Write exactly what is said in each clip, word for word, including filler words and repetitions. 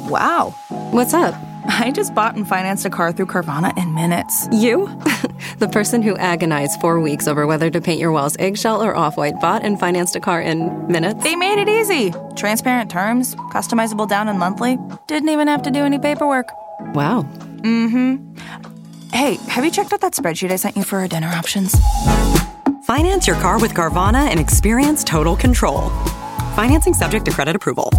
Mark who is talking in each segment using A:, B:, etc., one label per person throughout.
A: Wow.
B: What's up?
A: I just bought and financed a car through Carvana in minutes.
B: You? The person who agonized four weeks over whether to paint your walls eggshell or off-white bought and financed a car in minutes?
A: They made it easy. Transparent terms, customizable down and monthly. Didn't even have to do any paperwork.
B: Wow.
A: Mm-hmm. Hey, have you checked out that spreadsheet I sent you for our dinner options?
C: Finance your car with Carvana and experience total control. Financing subject to credit approval.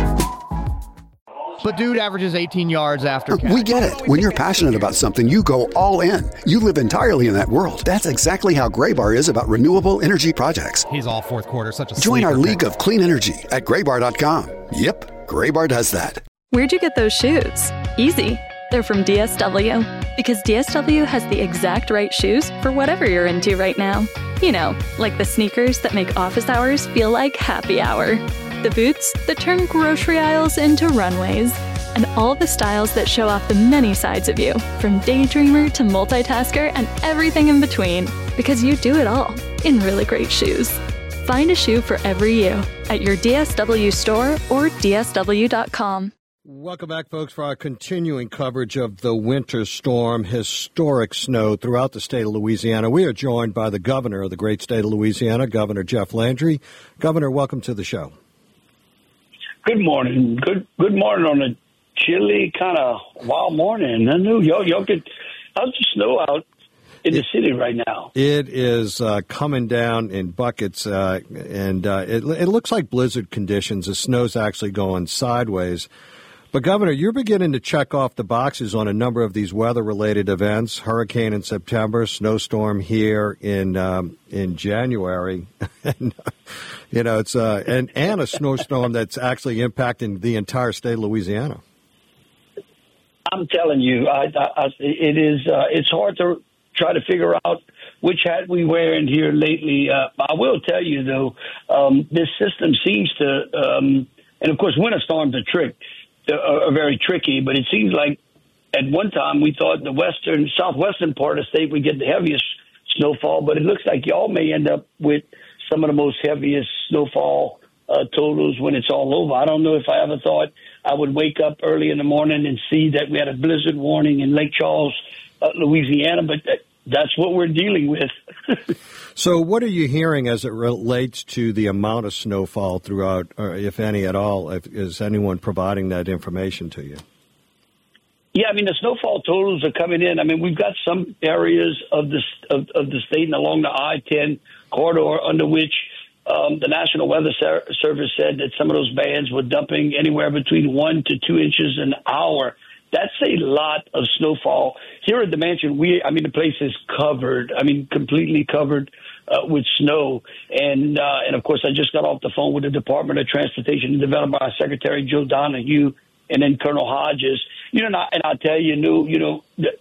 D: But dude averages eighteen yards after catch.
E: We get it. When you're passionate about something, you go all in. You live entirely in that world. That's exactly how Graybar is about renewable energy projects.
D: He's all fourth quarter, such a
E: Join our
D: sleeper
E: League
D: pick.
E: of Clean Energy at graybar dot com. Yep, Graybar does that.
F: Where'd you get those shoes? Easy. They're from D S W. Because D S W has the exact right shoes for whatever you're into right now. You know, like the sneakers that make office hours feel like happy hour. The boots that turn grocery aisles into runways. And all the styles that show off the many sides of you, from daydreamer to multitasker and everything in between. Because you do it all in really great shoes. Find a shoe for every you at your D S W store or D S W dot com.
G: Welcome back, folks, for our continuing coverage of the winter storm, historic snow throughout the state of Louisiana. We are joined by the governor of the great state of Louisiana, Governor Jeff Landry. Governor, welcome to the show.
H: Good morning. Good good morning on a chilly, kind of wild morning. I knew y'all, y'all could, how's the snow out in the it, city right now?
G: It is uh, coming down in buckets, uh, and uh, it, it looks like blizzard conditions. The snow's actually going sideways. But, Governor, you're beginning to check off the boxes on a number of these weather-related events, hurricane in September, snowstorm here in um, in January. and, you know, it's uh, and, and a snowstorm that's actually impacting the entire state of Louisiana.
H: I'm telling you, I, I, it is. Uh, it's hard to try to figure out which hat we wear in here lately. Uh, I will tell you, though, um, this system seems to, um, and of course, winter storms are trick, are very tricky. But it seems like at one time we thought the western, southwestern part of the state would get the heaviest snowfall, but it looks like y'all may end up with some of the most heaviest snowfall uh, totals when it's all over. I don't know if I ever thought I would wake up early in the morning and see that we had a blizzard warning in Lake Charles, uh, Louisiana, but that, that's what we're dealing with.
G: So what are you hearing as it relates to the amount of snowfall throughout, or if any at all? If, is anyone providing that information to you?
H: Yeah, I mean, the snowfall totals are coming in. I mean, we've got some areas of the, of, of the state and along the I ten corridor under which Um, the National Weather Service said that some of those bands were dumping anywhere between one to two inches an hour. That's a lot of snowfall. Here at the mansion, we, I mean, the place is covered. I mean, completely covered uh, with snow. And, uh, and of course, I just got off the phone with the Department of Transportation and developed by Secretary Joe Donahue and then Colonel Hodges. You know, and, I, and I'll tell you, you know, it,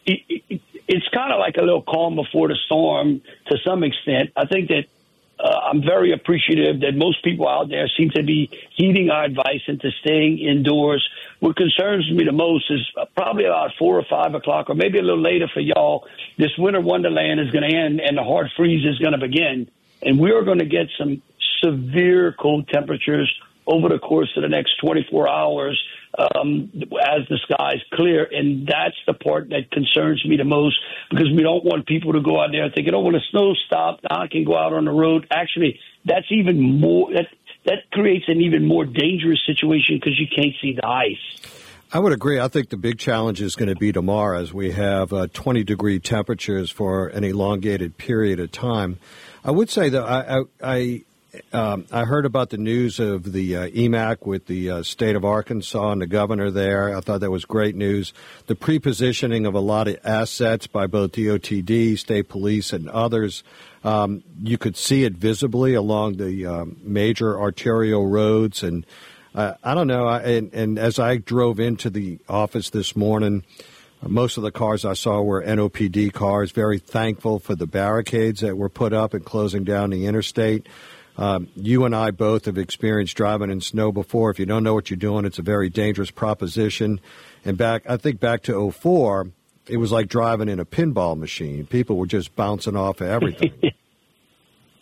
H: it, it's kind of like a little calm before the storm to some extent. I think that Uh, I'm very appreciative that most people out there seem to be heeding our advice into staying indoors. What concerns me the most is probably about four or five o'clock, or maybe a little later for y'all. This winter wonderland is going to end, and the hard freeze is going to begin. And we are going to get some severe cold temperatures over the course of the next twenty-four hours um, as the skies clear. And that's the part that concerns me the most, because we don't want people to go out there thinking, oh, when the snow stopped, now I can go out on the road. Actually, that's even more, that, that creates an even more dangerous situation because you can't see the ice.
G: I would agree. I think the big challenge is going to be tomorrow as we have uh, twenty degree temperatures for an elongated period of time. I would say that I, I, I Um, I heard about the news of the uh, E M A C with the uh, state of Arkansas and the governor there. I thought that was great news. The prepositioning of a lot of assets by both D O T D, state police, and others. Um, you could see it visibly along the um, major arterial roads. And uh, I don't know. I, and, and as I drove into the office this morning, most of the cars I saw were N O P D cars. Very thankful for the barricades that were put up and closing down the interstate. Um, you and I both have experienced driving in snow before. If you don't know what you're doing, it's a very dangerous proposition. And back, I think back to oh four, it was like driving in a pinball machine. People were just bouncing off of everything.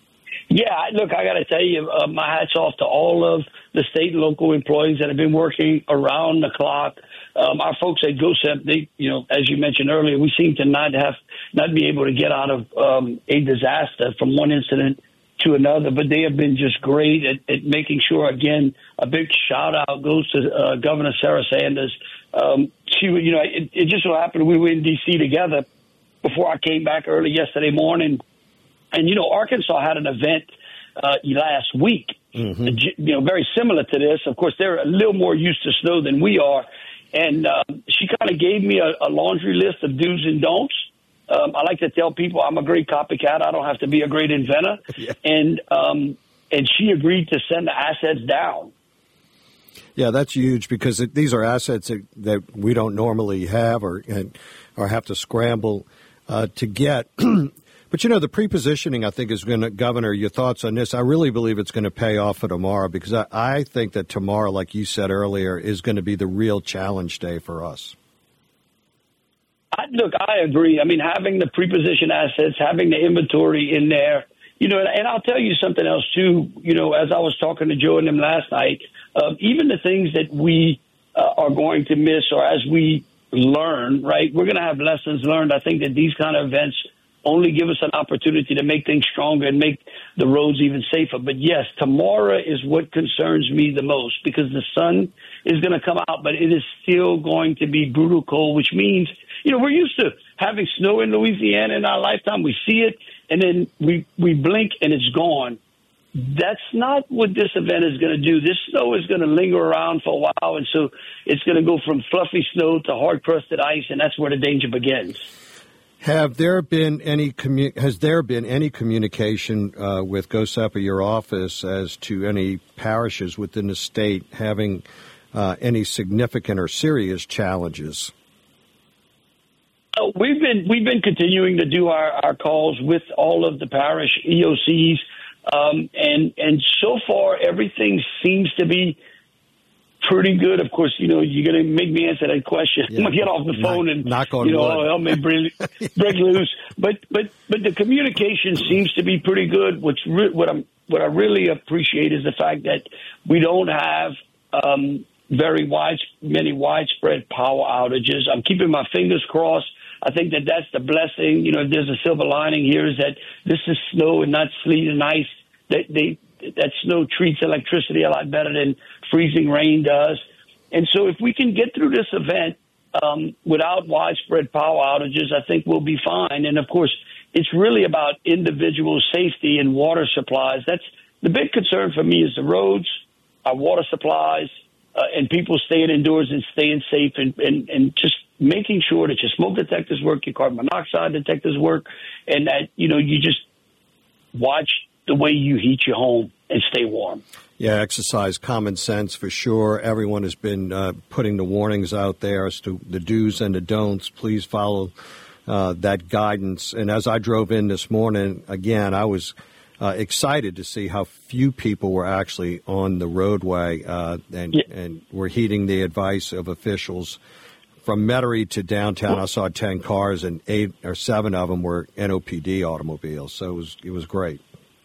H: Yeah, look, I got to tell you, uh, my hat's off to all of the state and local employees that have been working around the clock. Um, our folks at GOSEP, they, you know, as you mentioned earlier, we seem to not have, not be able to get out of um, a disaster from one incident to another, but they have been just great at, at making sure. Again, a big shout out goes to uh, Governor Sarah Sanders. Um, she, you know, it, it just so happened we were in D C together before I came back early yesterday morning. And, you know, Arkansas had an event uh, last week, mm-hmm. you know, very similar to this. Of course, they're a little more used to snow than we are. And uh, she kind of gave me a, a laundry list of do's and don'ts. Um, I like to tell people I'm a great copycat. I don't have to be a great inventor. Yeah. And um, and she agreed to send the assets down.
G: Yeah, that's huge because it, these are assets that, that we don't normally have or and, or have to scramble uh, to get. But, you know, the prepositioning, I think, is going to, Governor, your thoughts on this. I really believe it's going to pay off for tomorrow because I, I think that tomorrow, like you said earlier, is going to be the real challenge day for us.
H: I, look, I agree. I mean, having the preposition assets, having the inventory in there, you know, and, and I'll tell you something else, too. You know, as I was talking to Joe and them last night, uh, even the things that we uh, are going to miss or as we learn, right, we're going to have lessons learned. I think that these kind of events only give us an opportunity to make things stronger and make the roads even safer. But, yes, tomorrow is what concerns me the most because the sun is going to come out, but it is still going to be brutal cold, which means, you know, we're used to having snow in Louisiana in our lifetime. We see it, and then we, we blink, and it's gone. That's not what this event is going to do. This snow is going to linger around for a while, and so it's going to go from fluffy snow to hard-crusted ice, and that's where the danger begins.
G: Have there been any commu- has there been any communication uh, with GOSEP or your office as to any parishes within the state having uh, any significant or serious challenges?
H: Uh, we've been we've been continuing to do our, our calls with all of the parish E O Cs, um, and and so far everything seems to be pretty good. Of course, you know, you're going to make me answer that question. Yeah. I'm going to get off the phone not, and,
G: knock on
H: you know,
G: wood.
H: help me break, break loose. But, but, but the communication seems to be pretty good. What's re- what I'm, what I really appreciate is the fact that we don't have, um, very wide, many widespread power outages. I'm keeping my fingers crossed. I think that that's the blessing. You know, if there's a silver lining here is that this is snow and not sleet and ice. That they, that snow treats electricity a lot better than freezing rain does. And so if we can get through this event um, without widespread power outages, I think we'll be fine. And, of course, it's really about individual safety and water supplies. That's the big concern for me is the roads, our water supplies, uh, and people staying indoors and staying safe and, and, and just making sure that your smoke detectors work, your carbon monoxide detectors work, and that, you know, you just watch the way you heat your home and stay warm.
G: Yeah, exercise common sense for sure. Everyone has been uh, putting the warnings out there as to the do's and the don'ts. Please follow uh, that guidance. And as I drove in this morning, again, I was uh, excited to see how few people were actually on the roadway uh, and, yeah. and were heeding the advice of officials. From Metairie to downtown, I saw ten cars, and eight or seven of them were N O P D automobiles. So it was it was great.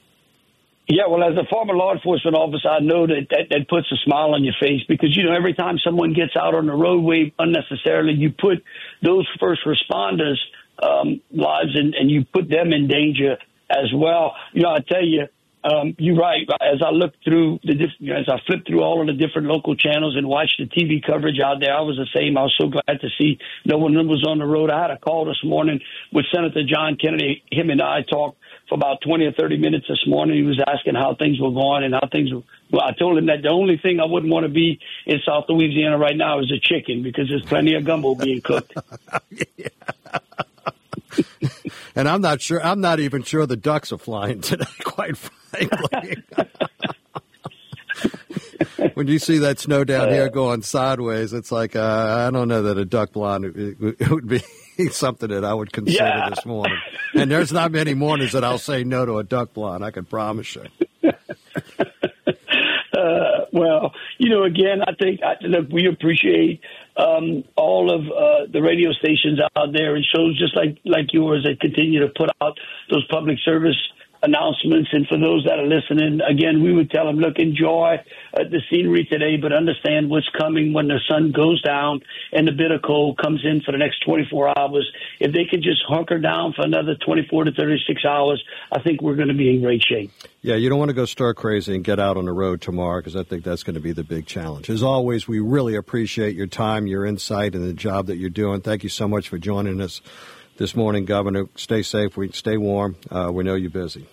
H: Yeah, well, as a former law enforcement officer, I know that, that that puts a smile on your face because, you know, every time someone gets out on the roadway unnecessarily, you put those first responders' um, lives and, and you put them in danger as well. You know, I tell you, um, you're right. As I looked through the, diff- you know, as I flipped through all of the different local channels and watched the T V coverage out there, I was the same. I was so glad to see no one was on the road. I had a call this morning with Senator John Kennedy. Him and I talked for about twenty or thirty minutes this morning. He was asking how things were going and how things were. Well, I told him that the only thing I wouldn't want to be in South Louisiana right now is a chicken because there's plenty of gumbo being cooked.
G: And I'm not sure. I'm not even sure the ducks are flying today, quite frankly. When you see that snow down here going sideways, it's like, uh, I don't know that a duck blind it, it would be something that I would consider yeah. this morning. And there's not many mornings that I'll say no to a duck blind, I can promise you.
H: Uh, well, you know, again, I think I, look, we appreciate um, all of uh, the radio stations out there and shows just like, like yours that continue to put out those public service announcements. And for those that are listening, again, we would tell them, look, enjoy uh, the scenery today, but understand what's coming when the sun goes down and the bitter cold comes in for the next twenty-four hours. If they can just hunker down for another twenty-four to thirty-six hours, I think we're going to be in great shape.
G: Yeah, you don't want to go stir crazy and get out on the road tomorrow, because I think that's going to be the big challenge. As always, we really appreciate your time, your insight, and the job that you're doing. Thank you so much for joining us this morning, Governor. Stay safe. We stay warm. Uh, we know you're busy.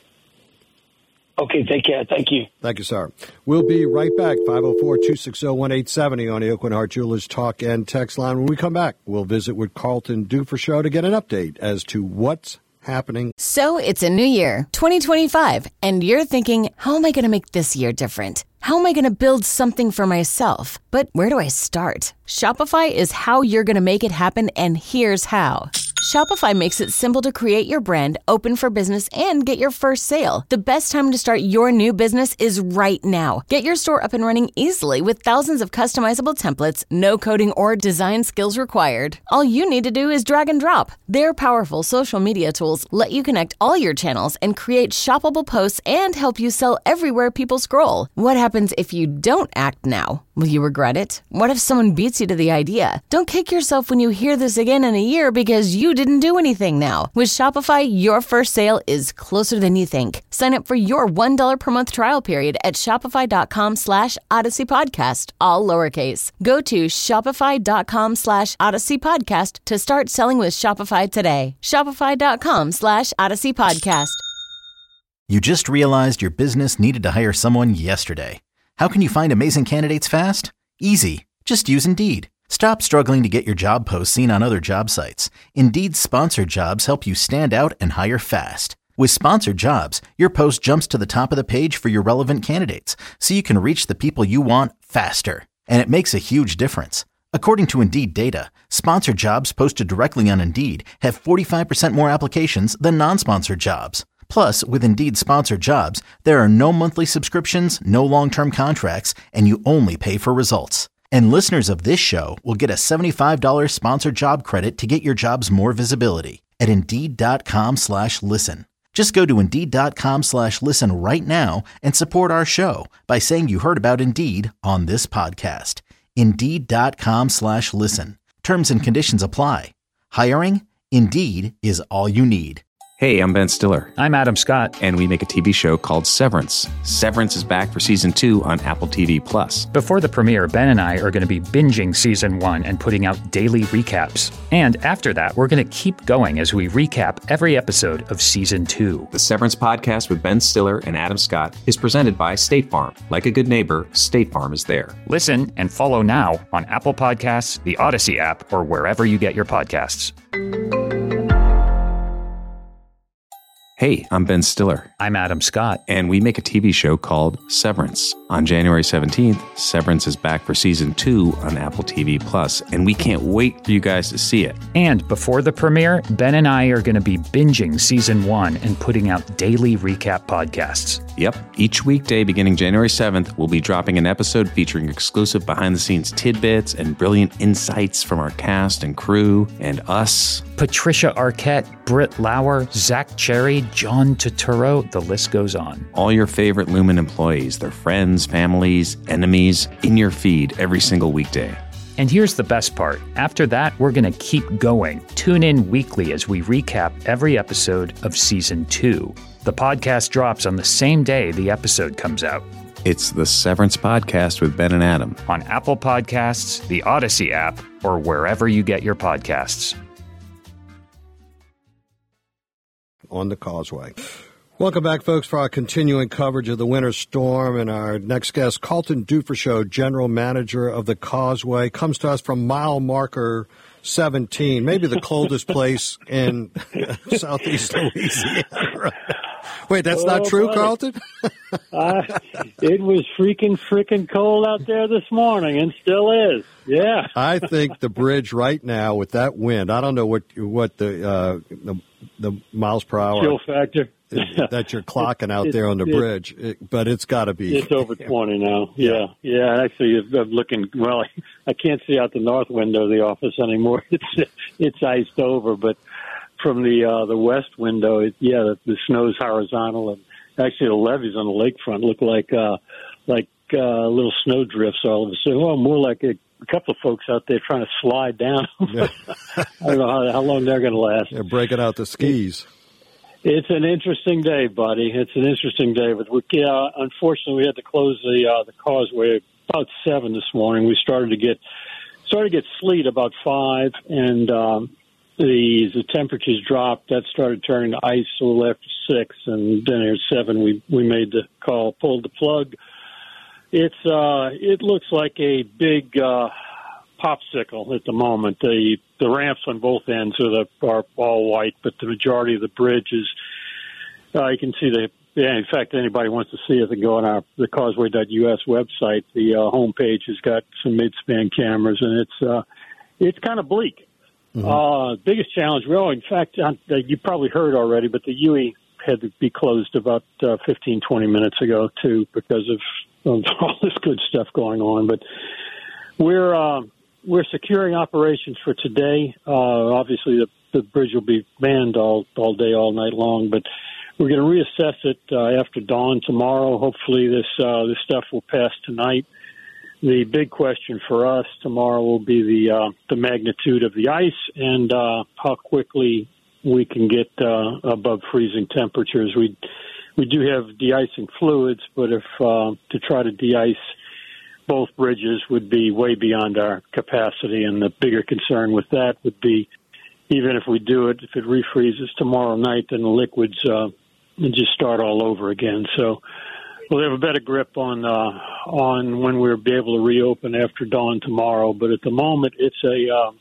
H: Okay, take care. Thank you.
G: Thank you, sir. We'll be right back. five oh four, two six oh, one eight seven oh on the Aucoin Hart Jewelers Talk and Text line. When we come back, we'll visit with Carlton Dufresnoy to get an update as to what's happening.
I: So it's a new year, twenty twenty-five, and you're thinking, how am I going to make this year different? How am I going to build something for myself? But where do I start? Shopify is how you're going to make it happen, and here's how. Shopify makes it simple to create your brand, open for business, and get your first sale. The best time to start your new business is right now. Get your store up and running easily with thousands of customizable templates, no coding or design skills required. All you need to do is drag and drop. Their powerful social media tools let you connect all your channels and create shoppable posts and help you sell everywhere people scroll. What happens if you don't act now? Will you regret it? What if someone beats you to the idea? Don't kick yourself when you hear this again in a year because you didn't do anything now. With Shopify, your first sale is closer than you think. Sign up for your one dollar per month trial period at shopify.com slash Odyssey Podcast, all lowercase. Go to shopify.com slash Odyssey Podcast to start selling with Shopify today. Shopify.com slash Odyssey Podcast.
J: You just realized your business needed to hire someone yesterday. How can you find amazing candidates fast? Easy. Just use Indeed. Stop struggling to get your job posts seen on other job sites. Indeed's sponsored jobs help you stand out and hire fast. With sponsored jobs, your post jumps to the top of the page for your relevant candidates, so you can reach the people you want faster. And it makes a huge difference. According to Indeed data, sponsored jobs posted directly on Indeed have forty-five percent more applications than non-sponsored jobs. Plus, with Indeed sponsored jobs, there are no monthly subscriptions, no long-term contracts, and you only pay for results. And listeners of this show will get a seventy-five dollars sponsored job credit to get your jobs more visibility at Indeed.com slash listen. Just go to Indeed.com slash listen right now and support our show by saying you heard about Indeed on this podcast. Indeed.com slash listen. Terms and conditions apply. Hiring? Indeed is all you need.
K: Hey, I'm Ben Stiller.
L: I'm Adam Scott.
K: And we make a T V show called Severance. Severance is back for season two on Apple T V Plus.
L: Before the premiere, Ben and I are going to be binging season one and putting out daily recaps. And after that, we're going to keep going as we recap every episode of season two.
K: The Severance podcast with Ben Stiller and Adam Scott is presented by State Farm. Like a good neighbor, State Farm is there.
L: Listen and follow now on Apple Podcasts, the Odyssey app, or wherever you get your podcasts.
K: Hey, I'm Ben Stiller.
L: I'm Adam Scott.
K: And we make a T V show called Severance. On January seventeenth, Severance is back for season two on Apple T V Plus, and we can't wait for you guys to see it.
L: And before the premiere, Ben and I are going to be binging season one and putting out daily recap podcasts.
K: Yep. Each weekday beginning January seventh, we'll be dropping an episode featuring exclusive behind-the-scenes tidbits and brilliant insights from our cast and crew and us.
L: Patricia Arquette, Britt Lauer, Zach Cherry, John Turturro, the list goes on.
K: All your favorite Lumen employees, their friends, families, enemies, in your feed every single weekday.
L: And here's the best part. After that, we're going to keep going. Tune in weekly as we recap every episode of season two. The podcast drops on the same day the episode comes out.
K: It's the Severance Podcast with Ben and Adam.
L: On Apple Podcasts, the Odyssey app, or wherever you get your podcasts.
G: On the Causeway. Welcome back, folks, for our continuing coverage of the winter storm. And our next guest, Carlton Dufresnoy, General Manager of the Causeway, comes to us from mile marker seventeen, maybe the coldest place in southeast Louisiana. Wait, that's oh, not true, buddy. Carlton?
M: uh, it was freaking, freaking cold out there this morning, and still is. Yeah.
G: I think the bridge right now with that wind, I don't know what what the uh, the, the miles per hour
M: chill factor
G: that you're clocking out there on the bridge, it, but it's got to be.
M: It's over twenty now. Yeah, yeah. Actually, I'm looking. Well, I can't see out the north window of the office anymore. It's it's iced over, but from the uh, the west window, it, yeah, the, the snow's horizontal, and actually the levees on the lakefront look like uh, like uh, little snow drifts all of a sudden. Well, more like a, a couple of folks out there trying to slide down. I don't know how, how long they're going to last.
G: They're breaking out the skis.
M: It's an interesting day, buddy. It's an interesting day, but we, uh, unfortunately, we had to close the uh, the causeway about seven this morning. We started to get started to get sleet about five, and um, the the temperatures dropped. That started turning to ice a little after six, and then at seven, we we made the call, pulled the plug. It's uh, it looks like a big uh, popsicle at the moment. The the ramps on both ends are the are all white, but the majority of the bridge is. Uh, you can see the. Yeah, in fact, anybody wants to see it, can go on our the causeway dot U S website. The uh, homepage has got some mid-span cameras, and it's uh, it's kind of bleak. Mm-hmm. Uh, biggest challenge, well, in fact, uh, you probably heard already, but the U E had to be closed about uh, fifteen, twenty minutes ago, too, because of, of all this good stuff going on. But we're uh, we're securing operations for today. Uh, obviously, the, the bridge will be manned all, all day, all night long, but we're going to reassess it uh, after dawn tomorrow. Hopefully this uh, this stuff will pass tonight. The big question for us tomorrow will be the uh, the magnitude of the ice and uh, how quickly we can get uh, above freezing temperatures. We we do have de-icing fluids, but if uh, to try to de-ice both bridges would be way beyond our capacity, and the bigger concern with that would be even if we do it, if it refreezes tomorrow night, then the liquids uh, and just start all over again. So we'll have a better grip on uh, on when we'll be able to reopen after dawn tomorrow. But at the moment, it's a uh,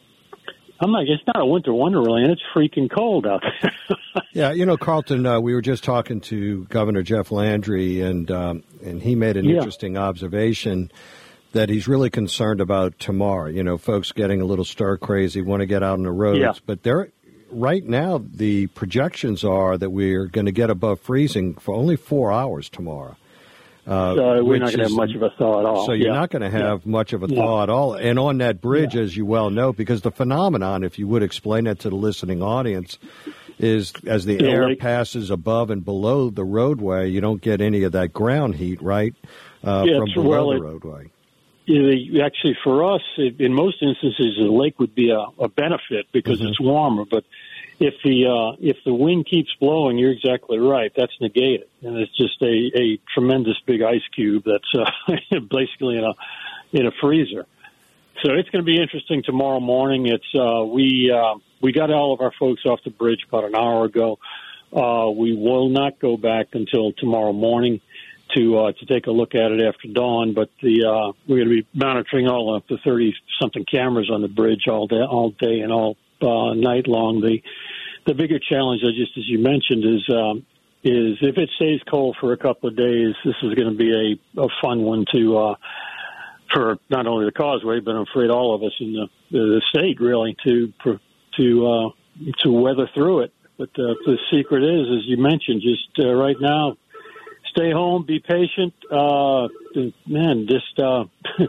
M: I'm like it's not a winter wonderland. It's freaking cold out there.
G: Yeah, you know, Carlton, uh, we were just talking to Governor Jeff Landry, and um, and he made an
M: Yeah.
G: interesting observation that he's really concerned about tomorrow. You know, folks getting a little stir crazy, want to get out on the roads,
M: Yeah.
G: but they're. Right now, the projections are that we're going to get above freezing for only four hours tomorrow. Uh,
M: so we're
G: which
M: not going to
G: is-
M: have much of a thaw at all.
G: So you're
M: Yeah.
G: not going to have
M: Yeah.
G: much of a
M: Yeah.
G: thaw at all. And on that bridge, as you well know, because the phenomenon, if you would explain it to the listening audience, is as the
M: Yeah,
G: air
M: like-
G: passes above and below the roadway, you don't get any of that ground heat, right, uh,
M: Yeah,
G: from
M: it's-
G: below
M: well,
G: the
M: it-
G: roadway.
M: Yeah, they- actually, for us, it, in most instances, the lake would be a, a benefit because
G: Mm-hmm.
M: it's warmer. But if the uh, if the wind keeps blowing, you're exactly right. That's negated, and it's just a, a tremendous big ice cube that's uh, basically in a in a freezer. So it's going to be interesting tomorrow morning. It's uh, we uh, we got all of our folks off the bridge about an hour ago. Uh, we will not go back until tomorrow morning to uh, to take a look at it after dawn. But the uh, we're going to be monitoring all of the thirty something cameras on the bridge all day, all day and all uh, night long. The the bigger challenge, uh, just as you mentioned, is um, is if it stays cold for a couple of days, this is going to be a, a fun one to uh, for not only the causeway, but I'm afraid all of us in the the state really to to uh, to weather through it. But uh, the secret is, as you mentioned, just uh, right now. Stay home, be patient. Uh, man, just uh,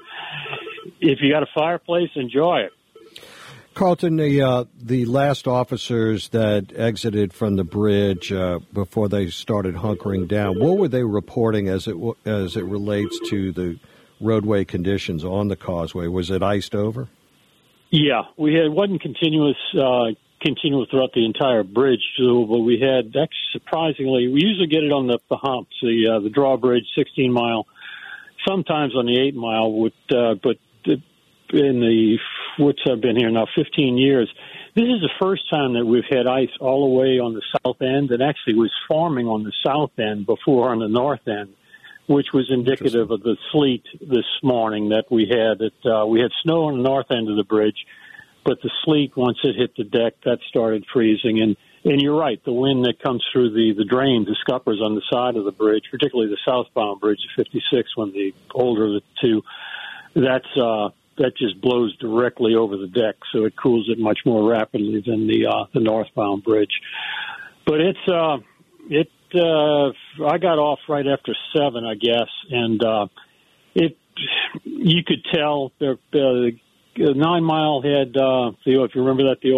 M: if you got a fireplace, enjoy it.
G: Carlton, the uh, the last officers that exited from the bridge uh, before they started hunkering down, what were they reporting as it w- as it relates to the roadway conditions on the causeway? Was it iced over?
M: Yeah, we had it wasn't continuous. Uh, continuous throughout the entire bridge, too, but we had, actually, surprisingly, we usually get it on the, the humps, the uh, the drawbridge, sixteen mile, sometimes on the eight mile, with, uh, but the, in the, what's I've been here now, fifteen years, this is the first time that we've had ice all the way on the south end, and actually was forming on the south end before on the north end, which was indicative of the sleet this morning that we had. That uh, we had snow on the north end of the bridge, but the sleet, once it hit the deck, that started freezing. And, and you're right, the wind that comes through the, the drains, the scuppers on the side of the bridge, particularly the southbound bridge, fifty-six, one of the older of the two, that's, uh, that just blows directly over the deck, so it cools it much more rapidly than the, uh, the northbound bridge. But it's, uh, it, uh, I got off right after seven, I guess, and, uh, it, you could tell there, uh, Nine Mile had, uh, the, if you remember that, the old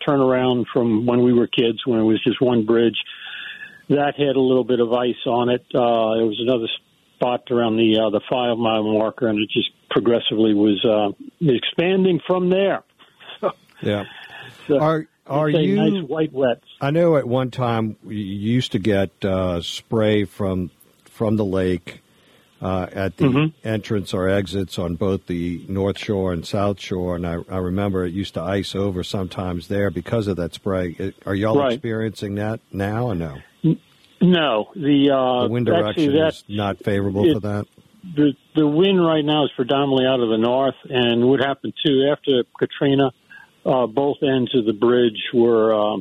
M: turnaround from when we were kids, when it was just one bridge. That had a little bit of ice on it. Uh, there was another spot around the uh, the five mile marker, and it just progressively was uh, expanding from there.
G: Yeah.
M: So,
G: are are you
M: nice white wets?
G: I know at one time you used to get uh, spray from from the lake uh, at the
M: mm-hmm.
G: entrance or exits on both the North Shore and South Shore, and I, I remember it used to ice over sometimes there because of that spray. Are y'all
M: right.
G: experiencing that now or no?
M: No, the, uh,
G: the wind direction
M: that,
G: is not favorable
M: it,
G: for that.
M: The the wind right now is predominantly out of the north, and what happened too after Katrina, uh, both ends of the bridge were uh,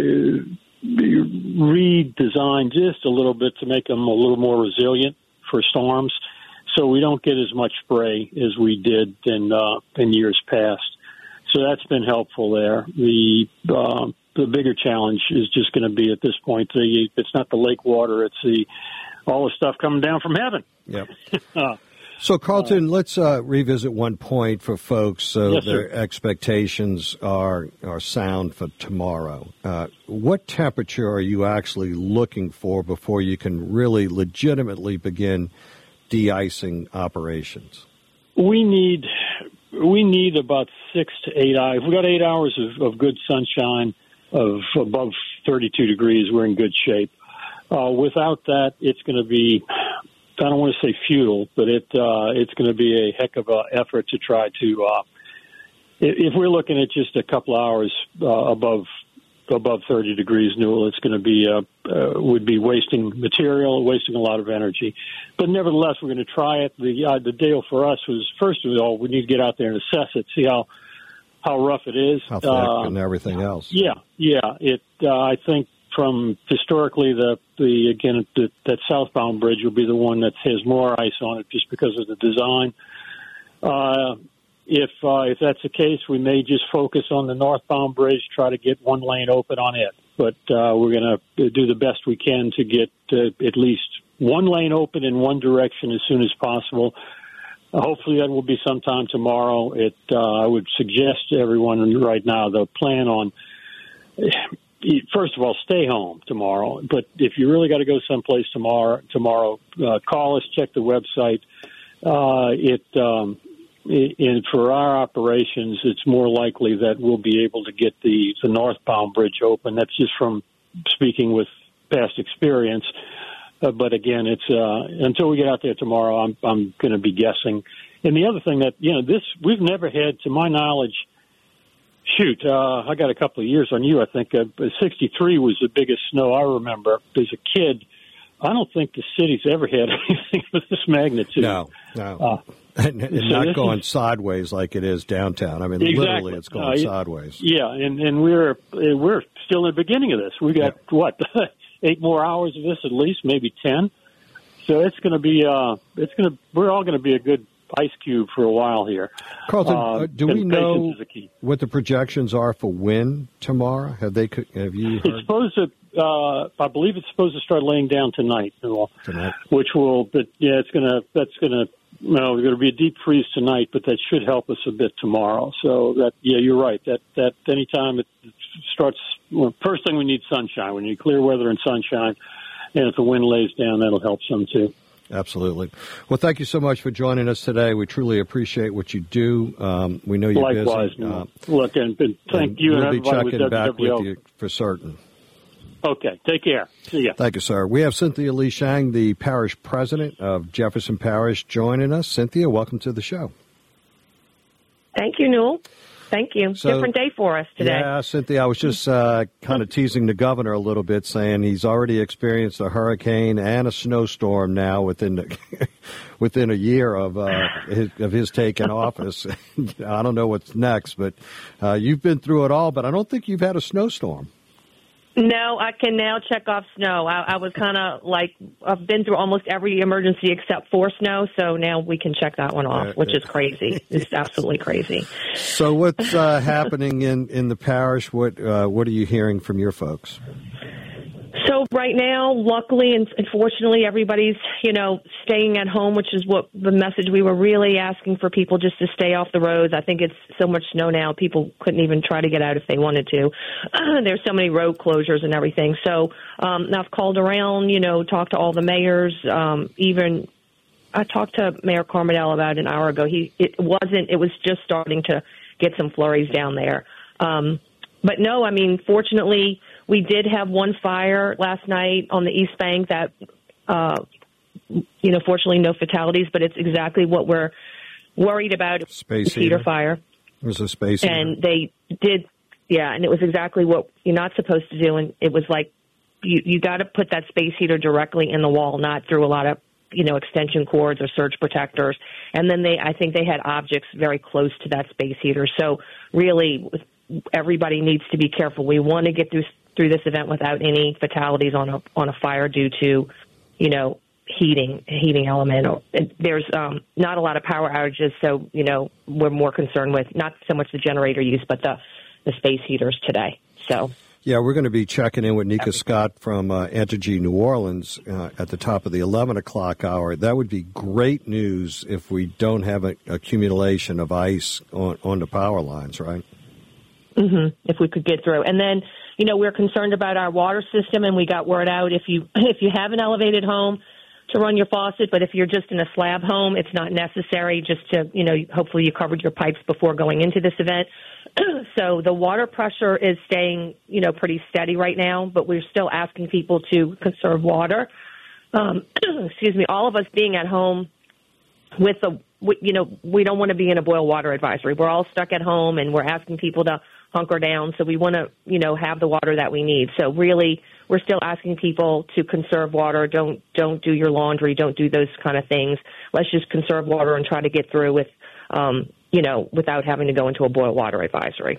M: redesigned just a little bit to make them a little more resilient for storms, so we don't get as much spray as we did in uh, in years past. So that's been helpful there. The uh, the bigger challenge is just going to be at this point, the, it's not the lake water, it's the all the stuff coming down from heaven.
G: Yep.
M: uh,
G: so, Carlton, uh, let's uh, revisit one point for folks so
M: yes,
G: their
M: sir.
G: expectations are are sound for tomorrow. Uh, what temperature are you actually looking for before you can really legitimately begin de-icing operations?
M: We need we need about six to eight hours. If we got eight hours of, of good sunshine of above thirty-two degrees, we're in good shape. Uh, without that, it's going to be, I don't want to say futile, but it uh, it's going to be a heck of an effort to try to, uh, if we're looking at just a couple hours uh, above above thirty degrees Newell, it's going to be, uh, uh, would be wasting material, wasting a lot of energy. But nevertheless, we're going to try it. The, uh, the deal for us was, first of all, we need to get out there and assess it, see how, how rough it is.
G: How thick
M: uh,
G: and everything else.
M: Yeah, yeah. It, uh, I think from historically, the, the again, the, that southbound bridge will be the one that has more ice on it just because of the design. Uh, if uh, if that's the case, we may just focus on the northbound bridge, try to get one lane open on it. But uh, we're going to do the best we can to get uh, at least one lane open in one direction as soon as possible. Uh, hopefully that will be sometime tomorrow. It uh, I would suggest to everyone right now the plan on, first of all, stay home tomorrow. But if you really got to go someplace tomorrow, tomorrow, uh, call us, check the website. Uh, it, um, it and for our operations, it's more likely that we'll be able to get the, the northbound bridge open. That's just from speaking with past experience. Uh, but again, it's uh, until we get out there tomorrow, I'm I'm going to be guessing. And the other thing that you know, this we've never had, to my knowledge. Shoot, uh, I got a couple of years on you. I think uh, sixty-three was the biggest snow I remember as a kid. I don't think the city's ever had anything of this magnitude.
G: No, no.
M: Uh,
G: and and
M: so
G: not going
M: is,
G: sideways like it is downtown. I mean,
M: exactly.
G: literally, it's going
M: uh,
G: sideways.
M: Yeah, and, and we're we're still in the beginning of this. We got, yeah. what, eight more hours of this at least, maybe ten. So it's going to be, uh, it's going to, we're all going to be a good ice cube for a while here.
G: Carlton,
M: uh,
G: do we know what the projections are for wind tomorrow? Have they? Have you heard?
M: It's supposed to. Uh, I believe it's supposed to start laying down tonight.
G: Tonight,
M: which will. But yeah, it's gonna. That's gonna. No, there's going to be a deep freeze tonight, but that should help us a bit tomorrow. So that, yeah, you're right. That that anytime it starts, well, first thing we need sunshine. We need clear weather and sunshine, and if the wind lays down, that'll help some too.
G: Absolutely. Well, thank you so much for joining us today. We truly appreciate what you do. Um, we know you're
M: Likewise,
G: busy. Uh,
M: Look, and, and thank
G: and
M: you
G: we'll
M: and
G: be
M: everybody
G: checking
M: with
G: back
M: W W O.
G: with you for certain.
M: Okay, take care. See ya.
G: Thank you, sir. We have Cynthia Lee Shang, the parish president of Jefferson Parish, joining us. Cynthia, welcome to the show.
N: Thank you, Newell. Thank you.
G: So,
N: Different day for us today.
G: Yeah, Cynthia, I was just uh, kind of teasing the governor a little bit, saying he's already experienced a hurricane and a snowstorm now within the, within a year of uh, his, of his taking office. I don't know what's next, but uh, you've been through it all, but I don't think you've had a snowstorm.
N: No, I can now check off snow. I, I was kind of like, I've been through almost every emergency except for snow, so now we can check that one off, which is crazy. It's absolutely crazy.
G: So what's uh, happening in, in the parish? What uh, what are you hearing from your folks?
N: So know, right now, luckily and unfortunately, everybody's, you know, staying at home, which is what the message we were really asking for people just to stay off the roads. I think it's so much snow now, people couldn't even try to get out if they wanted to. Uh, there's so many road closures and everything. So um, I've called around, you know, talked to all the mayors, um, even I talked to Mayor Carmodell about an hour ago. He it wasn't, it was just starting to get some flurries down there. Um, but no, I mean, fortunately, we did have one fire last night on the East Bank that, uh, you know, fortunately no fatalities, but it's exactly what we're worried about.
G: Space
N: heater
G: heater
N: fire.
G: It was a space
N: And
G: heater.
N: they did, yeah, and it was exactly what you're not supposed to do. And it was like, you, you got to put that space heater directly in the wall, not through a lot of, you know, extension cords or surge protectors. And then they, I think they had objects very close to that space heater. So really, everybody needs to be careful. We want to get through through this event without any fatalities on a on a fire due to, you know, heating heating element. Or there's um, not a lot of power outages, so you know we're more concerned with not so much the generator use, but the the space heaters today. So.
G: Yeah, we're going to be checking in with Nika Scott from uh, Entergy New Orleans uh, at the top of the eleven o'clock hour. That would be great news if we don't have an accumulation of ice on, on the power lines, right?
N: Mm-hmm, if we could get through. And then, you know, we're concerned about our water system, and we got word out if you if you have an elevated home to run your faucet, but if you're just in a slab home, it's not necessary just to, you know, hopefully you covered your pipes before going into this event. So the water pressure is staying, you know, pretty steady right now, but we're still asking people to conserve water. Um, excuse me, all of us being at home with the, you know, we don't want to be in a boil water advisory. We're all stuck at home, and we're asking people to hunker down. So we want to, you know, have the water that we need. So really, we're still asking people to conserve water. Don't don't do your laundry. Don't do those kind of things. Let's just conserve water and try to get through with, um, you know, without having to go into a boil water advisory.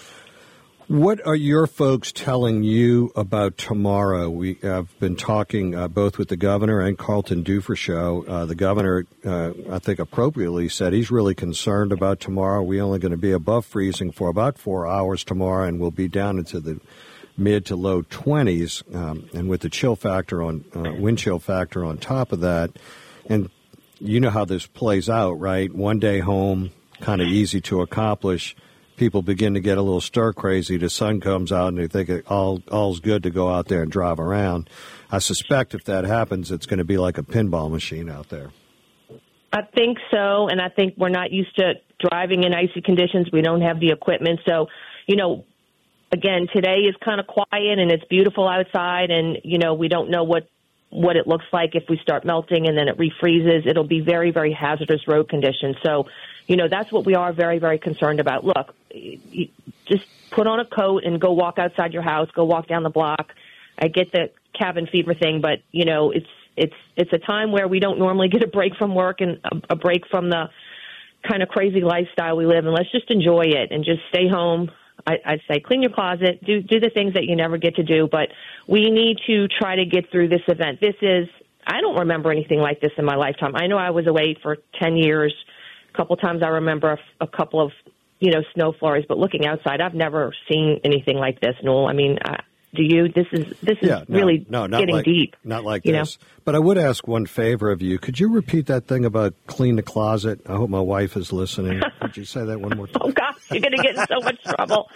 G: What are your folks telling you about tomorrow? We have been talking uh, both with the governor and Carlton Dufresnoy. Uh, the governor, uh, I think appropriately, said he's really concerned about tomorrow. We're only going to be above freezing for about four hours tomorrow, and we'll be down into the mid to low twenties, um, and with the chill factor on uh, wind chill factor on top of that. And you know how this plays out, right? One day home, kind of easy to accomplish. People begin to get a little stir crazy. The sun comes out, and they think it all all's good to go out there and drive around. I suspect if that happens, it's going to be like a pinball machine out there.
N: I think so, and I think we're not used to driving in icy conditions. We don't have the equipment. So, you know, again, today is kind of quiet, and it's beautiful outside, and, you know, we don't know what, what it looks like if we start melting and then it refreezes. It'll be very, very hazardous road conditions. So, you know, that's what we are very, very concerned about. Look, you just put on a coat and go walk outside your house, go walk down the block. I get the cabin fever thing, but, you know, it's it's it's a time where we don't normally get a break from work and a, a break from the kind of crazy lifestyle we live in. Let's just enjoy it and just stay home. I, I'd say clean your closet, do do the things that you never get to do, but we need to try to get through this event. This is, I don't remember anything like this in my lifetime. I know I was away for ten years. A couple times I remember a, a couple of, you know, snow flurries, but looking outside, I've never seen anything like this, Noel. I mean, uh, do you? This is this is
G: yeah, no,
N: really
G: no, not
N: getting
G: like,
N: deep.
G: Not like
N: you
G: this.
N: know?
G: But I would ask one favor of you. Could you repeat that thing about clean the closet? I hope my wife is listening. Could you say that one more time?
N: Oh, gosh, you're going to get in so much trouble.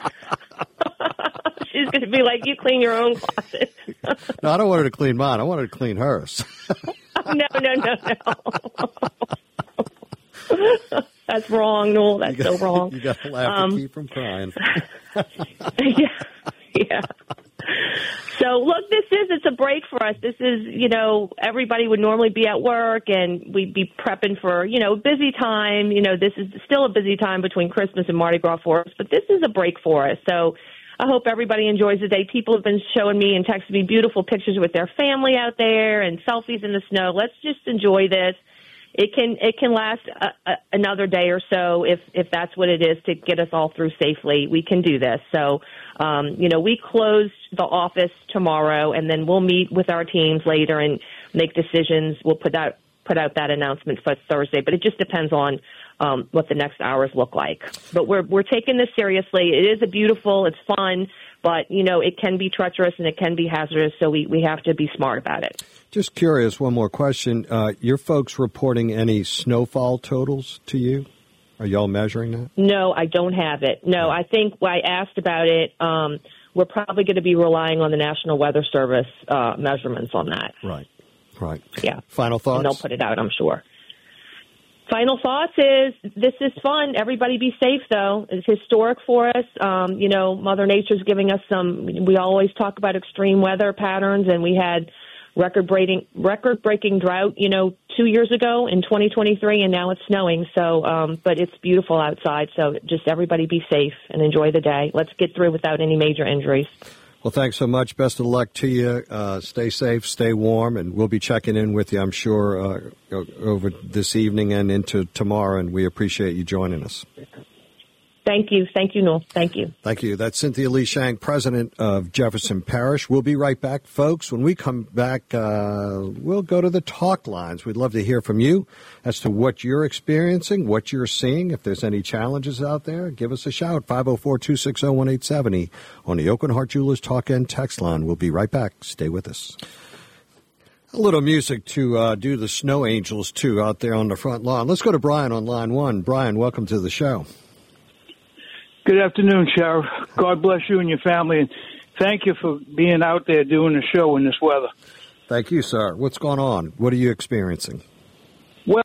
N: She's going to be like, you clean your own closet.
G: No, I don't want her to clean mine. I want her to clean hers.
N: no, no, no, no. That's wrong, Noel. That's
G: got,
N: so wrong.
G: You got to laugh
N: um,
G: to keep from crying.
N: yeah, yeah. So, look, this is, it's a break for us. This is, you know, everybody would normally be at work, and we'd be prepping for, you know, busy time. You know, this is still a busy time between Christmas and Mardi Gras for us, but this is a break for us. So I hope everybody enjoys the day. People have been showing me and texting me beautiful pictures with their family out there and selfies in the snow. Let's just enjoy this. It can it can last a, a, another day or so if if that's what it is to get us all through safely. We can do this. So, um, you know, we close the office tomorrow, and then we'll meet with our teams later and make decisions. We'll put out put out that announcement for Thursday, but it just depends on um, what the next hours look like. But we're we're taking this seriously. It is a beautiful, it's fun But, you know, it can be treacherous and it can be hazardous, so we, we have to be smart about it.
G: Just curious, one more question. Uh, your folks reporting any snowfall totals to you? Are y'all measuring that?
N: No, I don't have it. No, I think I asked about it. Um, we're probably going to be relying on the National Weather Service uh, measurements on that.
G: Right, right.
N: Yeah.
G: Final thoughts?
N: And they'll put it out, I'm sure. Final thoughts is this is fun. Everybody be safe, though. It's historic for us. Um, you know, Mother Nature's giving us some, we always talk about extreme weather patterns, and we had record-breaking record-breaking drought, you know, two years ago in twenty twenty-three, and now it's snowing. So, um, but it's beautiful outside. So just everybody be safe and enjoy the day. Let's get through without any major injuries.
G: Well, thanks so much. Best of luck to you. Uh, stay safe, stay warm, and we'll be checking in with you, I'm sure, uh, over this evening and into tomorrow, and we appreciate you joining us.
N: Thank you. Thank you, Noel. Thank you.
G: Thank you. That's Cynthia Lee Shank, president of Jefferson Parish. We'll be right back, folks. When we come back, uh, we'll go to the talk lines. We'd love to hear from you as to what you're experiencing, what you're seeing. If there's any challenges out there, give us a shout. five oh four, two six oh, one eight seven oh on the Aucoin Hart Jewelers Talk and Text line. We'll be right back. Stay with us. A little music to uh, do the snow angels, too, out there on the front lawn. Let's go to Brian on line one. Brian, welcome to the show.
O: Good afternoon, Sheriff. God bless you and your family, and thank you for being out there doing the show in this weather.
G: Thank you, sir. What's going on? What are you experiencing?
O: Well,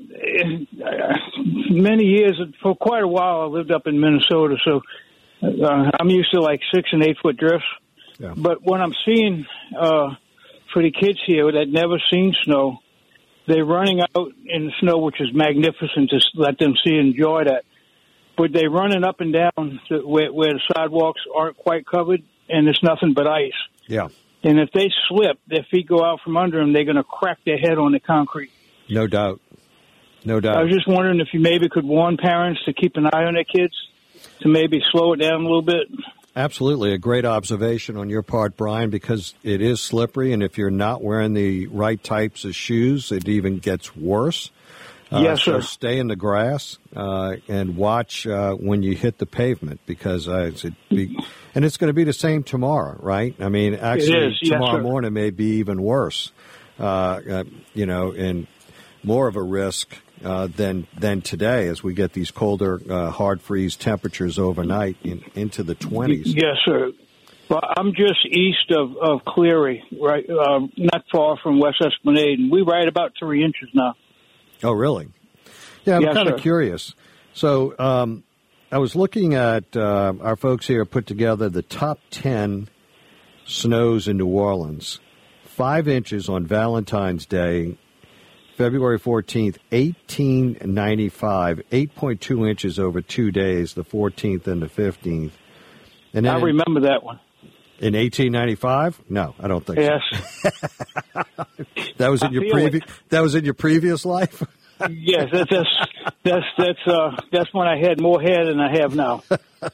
O: uh, many years, for quite a while, I lived up in Minnesota, so uh, I'm used to like six and eight foot drifts.
G: Yeah.
O: But what I'm seeing uh, for the kids here that never seen snow, they're running out in the snow, which is magnificent to let them see and enjoy that. But they're running up and down to where, where the sidewalks aren't quite covered, and it's nothing but ice.
G: Yeah.
O: And if they slip, their feet go out from under them, they're going to crack their head on the concrete.
G: No doubt. No doubt.
O: I was just wondering if you maybe could warn parents to keep an eye on their kids, to maybe slow it down a little bit.
G: Absolutely. A great observation on your part, Brian, because it is slippery, and if you're not wearing the right types of shoes, it even gets worse. Uh,
O: yes, sir.
G: So stay in the grass uh, and watch uh, when you hit the pavement, because uh, it's, it be, and it's going to be the same tomorrow, right? I mean, actually,
O: it is. Yes,
G: tomorrow
O: sir.
G: morning may be even worse, uh, uh, you know, and more of a risk uh, than than today as we get these colder, uh, hard freeze temperatures overnight in, into the twenties.
O: Yes, sir. Well, I'm just east of, of Cleary, right, uh, not far from West Esplanade, and we ride about three inches now.
G: Oh, really? Yeah, I'm
O: Yes,
G: kind of
O: sir.
G: curious. So um, I was looking at uh, our folks here put together the top ten snows in New Orleans. Five inches on Valentine's Day, February fourteenth, eighteen ninety-five. eight point two inches over two days, the fourteenth and the fifteenth. And then
O: I remember that one.
G: In eighteen ninety-five? No, I don't think
O: Yes.
G: so. That was in
O: I
G: your
O: feel
G: previous. That was in your previous life.
O: Yes, that's that's that's that's, uh, that's when I had more hair than I have now.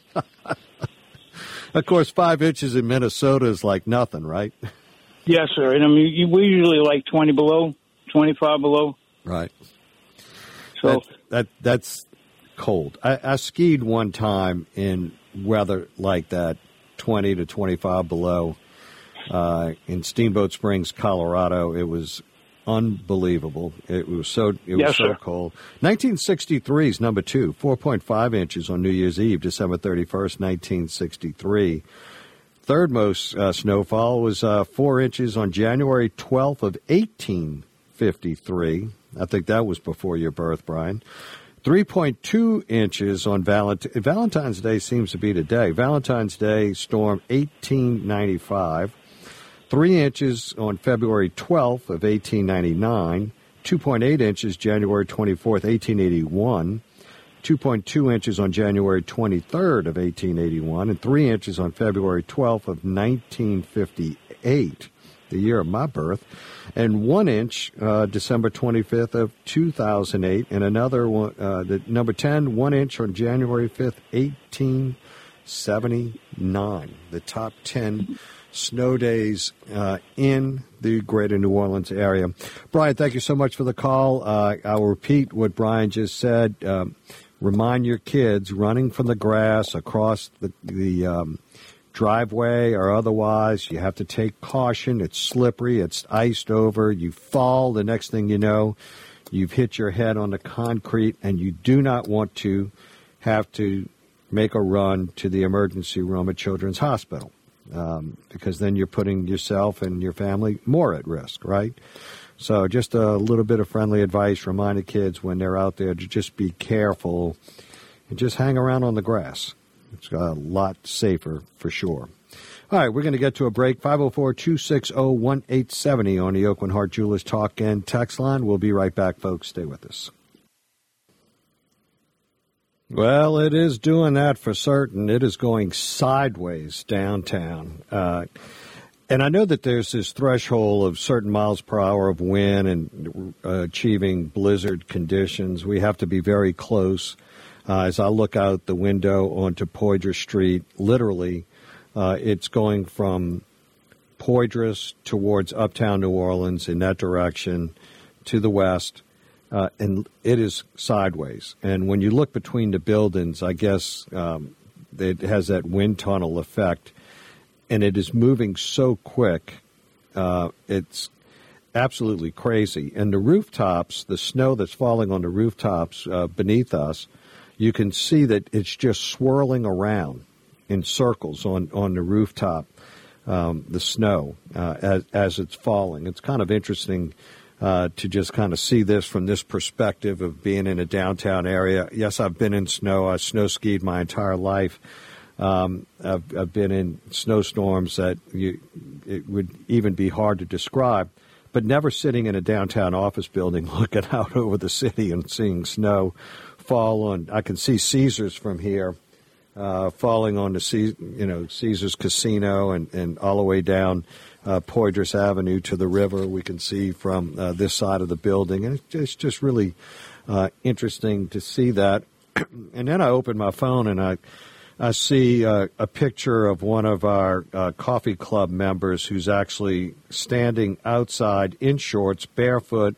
G: Of course, five inches in Minnesota is like nothing, right?
O: Yes, sir. And I mean, you- we usually like twenty below, twenty-five below.
G: Right.
O: So
G: that, that that's cold. I, I skied one time in weather like that, twenty to twenty-five below, uh, in Steamboat Springs, Colorado. It was unbelievable. It was so it was
O: Yes,
G: so
O: sir.
G: cold. nineteen sixty-three is number two, four point five inches on New Year's Eve, December thirty-first, nineteen sixty-three. Third most uh, snowfall was uh, four inches on January twelfth of eighteen fifty-three. I think that was before your birth, Brian. three point two inches on Valent- Valentine's Day seems to be today. Valentine's Day storm eighteen ninety-five. Three inches on February twelfth of eighteen ninety-nine. two point eight inches January twenty-fourth, eighteen eighty-one. two point two inches on January twenty-third of eighteen eighty-one. And three inches on February twelfth of nineteen fifty-eight, the year of my birth. And one inch uh, December twenty-fifth of two thousand eight. And another one, uh, the number ten, one inch on January fifth, eighteen seventy-nine. The top ten snow days uh, in the greater New Orleans area. Brian, thank you so much for the call. Uh, I'll repeat what Brian just said. Um, remind your kids running from the grass across the, the um, driveway or otherwise, you have to take caution. It's slippery. It's iced over. You fall. The next thing you know, you've hit your head on the concrete, and you do not want to have to make a run to the emergency room at Children's Hospital, um, because then you're putting yourself and your family more at risk, right? So just a little bit of friendly advice, remind the kids when they're out there to just be careful and just hang around on the grass. It's a lot safer for sure. All right, we're going to get to a break. five oh four, two six oh, one eight seven oh on the Oakland Heart Jewelers Talk and Text line. We'll be right back, folks. Stay with us. Well, it is doing that for certain. It is going sideways downtown. Uh, and I know that there's this threshold of certain miles per hour of wind and uh, achieving blizzard conditions. We have to be very close. Uh, as I look out the window onto Poydras Street, literally, uh, it's going from Poydras towards uptown New Orleans in that direction to the west, uh, and it is sideways. And when you look between the buildings, I guess um, it has that wind tunnel effect, and it is moving so quick, uh, it's absolutely crazy. And the rooftops, the snow that's falling on the rooftops uh, beneath us, you can see that it's just swirling around in circles on, on the rooftop, um, the snow, uh, as, as it's falling. It's kind of interesting uh, to just kind of see this from this perspective of being in a downtown area. Yes, I've been in snow. I snow skied my entire life. Um, I've, I've been in snowstorms that you, it would even be hard to describe, but never sitting in a downtown office building looking out over the city and seeing snow fall on. I can see Caesars from here, uh, falling on the you know Caesars Casino and, and all the way down uh, Poydras Avenue to the river. We can see from uh, this side of the building, and it's just, it's just really uh, interesting to see that. And then I open my phone and I I see uh, a picture of one of our uh, coffee club members who's actually standing outside in shorts, barefoot,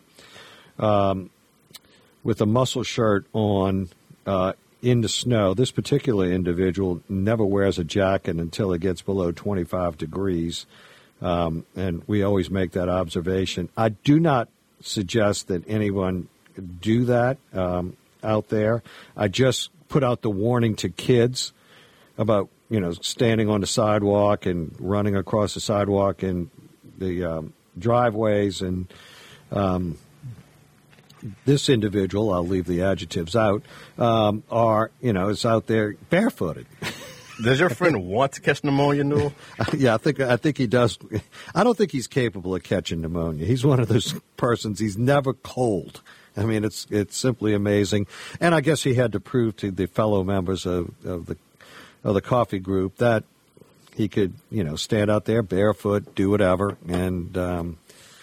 G: Um, with a muscle shirt on uh, in the snow. This particular individual never wears a jacket until it gets below twenty-five degrees, um, and we always make that observation. I do not suggest that anyone do that um, out there. I just put out the warning to kids about, you know, standing on the sidewalk and running across the sidewalk and the um, driveways and um this individual, I'll leave the adjectives out, um, are, you know, is out there barefooted.
P: Does your friend want to catch pneumonia, Newell?
G: Yeah, I think I think he does. I don't think he's capable of catching pneumonia. He's one of those persons, he's never cold. I mean, it's it's simply amazing. And I guess he had to prove to the fellow members of, of the of the coffee group that he could, you know, stand out there barefoot, do whatever, and um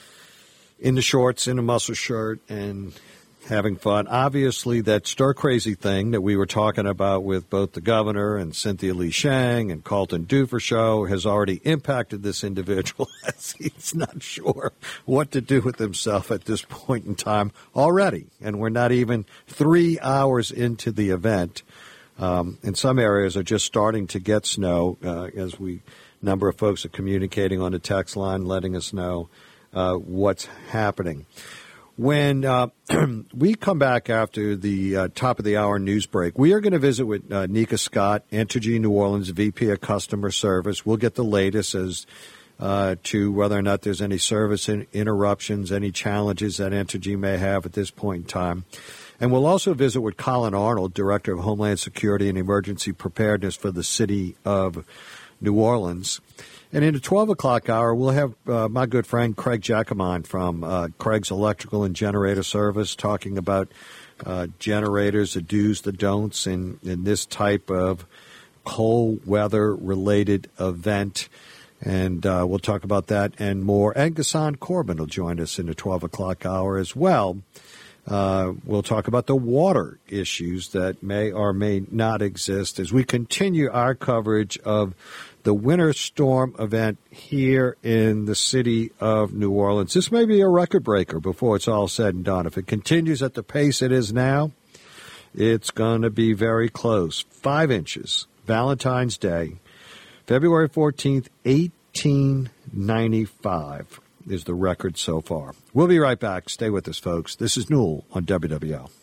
G: in the shorts, in a muscle shirt, and having fun. Obviously, that stir-crazy thing that we were talking about with both the governor and Cynthia Lee Shang and Carlton Dufour has already impacted this individual as he's not sure what to do with himself at this point in time already. And we're not even three hours into the event. Um, and some areas are just starting to get snow, uh, as we number of folks are communicating on the text line, letting us know Uh, what's happening. When uh, we come back after the uh, top of the hour news break, we are going to visit with uh, Nika Scott, Entergy New Orleans V P of Customer Service. We'll get the latest as uh, to whether or not there's any service in- interruptions, any challenges that Entergy may have at this point in time. And we'll also visit with Colin Arnold, Director of Homeland Security and Emergency Preparedness for the City of New Orleans. And in the twelve o'clock hour, we'll have uh, my good friend Craig Jacomine from uh, Craig's Electrical and Generator Service talking about uh, generators, the do's, the don'ts in, in this type of cold weather-related event. And uh, we'll talk about that and more. And Ghassan Corbin will join us in the twelve o'clock hour as well. Uh, we'll talk about the water issues that may or may not exist as we continue our coverage of the winter storm event here in the city of New Orleans. This may be a record breaker before it's all said and done. If it continues at the pace it is now, it's going to be very close. Five inches, Valentine's Day. February fourteenth, eighteen ninety-five is the record so far. We'll be right back. Stay with us, folks. This is Newell on W W L.